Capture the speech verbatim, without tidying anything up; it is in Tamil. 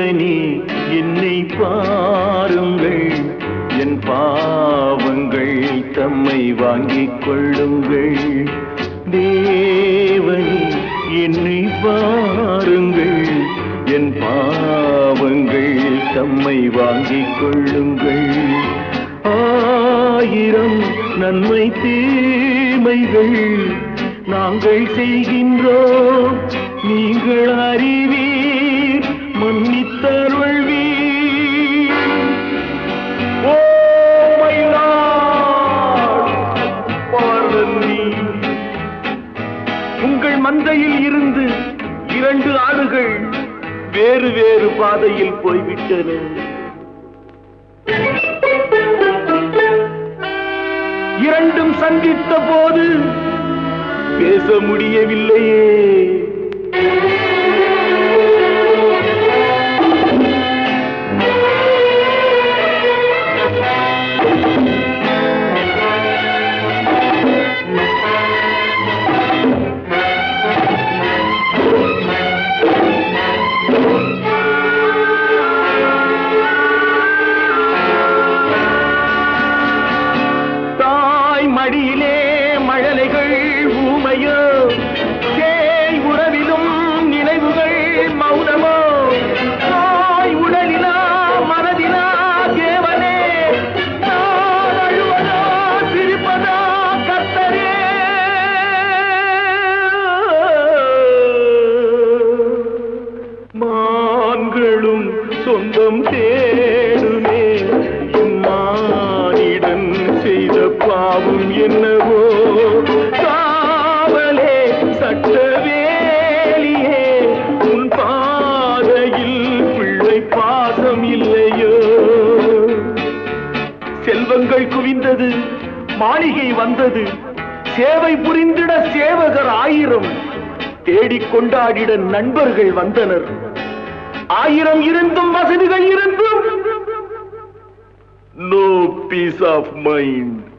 தேவனே என்னை பாருங்கள், என் பாவங்கள் தம்மை வாங்கிக் கொள்ளுங்கள். தேவனே என்னை பாருங்கள், என் பாவங்கள் தம்மை வாங்கிக் கொள்ளுங்கள். ஆயிரம் நன்மை தீமைகள் நாங்கள் செய்கின்றோம், நீங்கள் அறிவீர், மன்னித்தருள்வீர். Oh my lord, pardon me. உங்கள் மந்தையில் இருந்து இரண்டு ஆடுகள் வேறு வேறு பாதையில் போய்விட்டன. இரண்டும் சந்தித்த போது பேச முடியவில்லையே. மடியிலே மழலைகள் ஊமையோ, சேய் உறவிலும் நினைவுகள் மௌனமோ, தாய் உடலிலா மனதிலா தேவனே, நான் அழுவதா சிரிப்பதா கர்த்தரே. மான்களும் சொந்தம் தேடுமே, மானிடன் செய்த பாவம் என்னவோ. காவலே சட்டவேலியே, உன் பாதையில் பிள்ளை பாசம் இல்லையோ. செல்வங்கள் குவிந்தது, மாளிகை வந்தது, சேவை புரிந்திட சேவகர் ஆயிரம், தேடிக் கொண்டாடிட நண்பர்கள் வந்தனர். ஆயிரம் இருந்தும் வசதிகள் இருந்தும் no peace of mind.